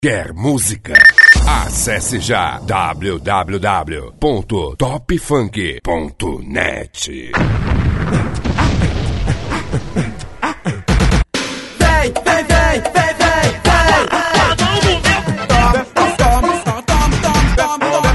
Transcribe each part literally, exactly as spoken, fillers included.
Quer música? Acesse já w w w ponto top funk ponto net. Vem, vem, vem, vem, vem, vem. Toma, toma, toma, toma, toma,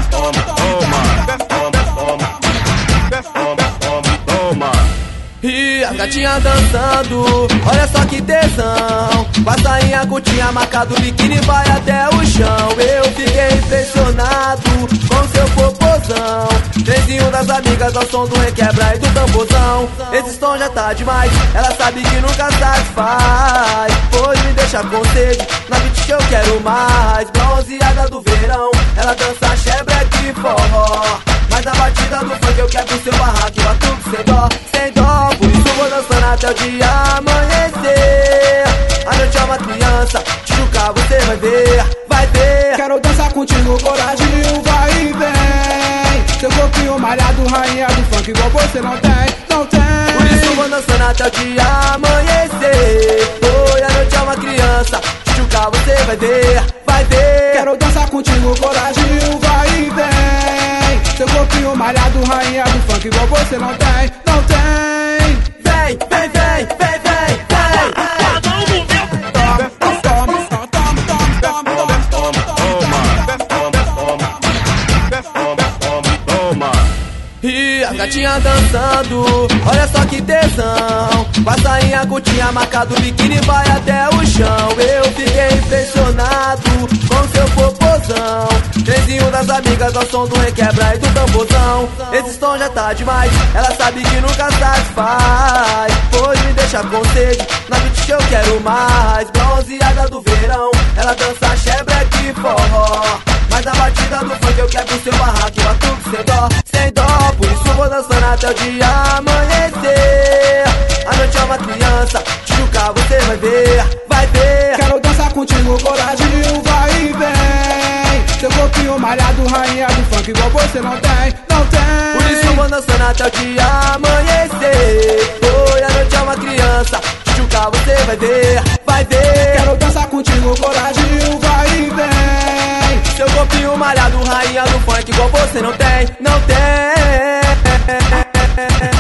toma. E a gatinha dançando, olha só que tesão. Com a sainha curtinha, marcado, o biquíni vai até o chão. Eu fiquei impressionado com seu popozão. Trezinho das amigas ao som do requebra e do tamborzão. Esse som já tá demais, ela sabe que nunca satisfaz. Pois me deixa com sede, na beat que eu quero mais. Bronzeada do verão, ela dança chebreque e forró. Mas na batida do funk eu quebro seu barraco e batuco sem dó, sem dó. Por isso vou dançando até o dia amanhecer. A noite é uma criança, Tijuca você vai ver, vai ver. Quero dançar contigo, coragem, um vai e vem. Seu corpinho malhado, rainha do funk, igual você não tem, não tem. Por isso vou dançando até o dia amanhecer. Oi, a noite é uma criança, Tijuca você vai ver, vai ver. Quero dançar contigo, coragem, um vai e vem. Seu corpinho malhado, rainha do funk, igual você não tem, não tem. Vem, vem, vem, vem, vem, vem. E a gatinha dançando, olha só que tesão. Com a sainha curtinha, marcado, o biquíni vai até o chão. Eu fiquei impressionado com seu popozão. Trezinho das amigas ao som do requebra e do tamborzão. Esse som já tá demais, ela sabe que nunca satisfaz. Pois me deixa com sede, na beat que eu quero mais. Bronzeada do verão, ela dança chebreque e forró. Mas na batida do funk eu quebro seu barraco e batuco sem dó, sem dó. Por isso vou dançando até o dia amanhecer. A noite é uma criança, Tijuca você vai ver, vai ver. Quero dançar contigo, coragem, um vai e vem. Seu corpinho malhado, rainha do funk, igual você não tem, não tem. Por isso vou dançando até o dia amanhecer. Oi, a noite é uma criança, Tijuca você vai ver, vai ver. Quero dançar contigo, coragem, um vai e vem. Seu corpinho malhado, rainha do funk, igual você não tem, não tem.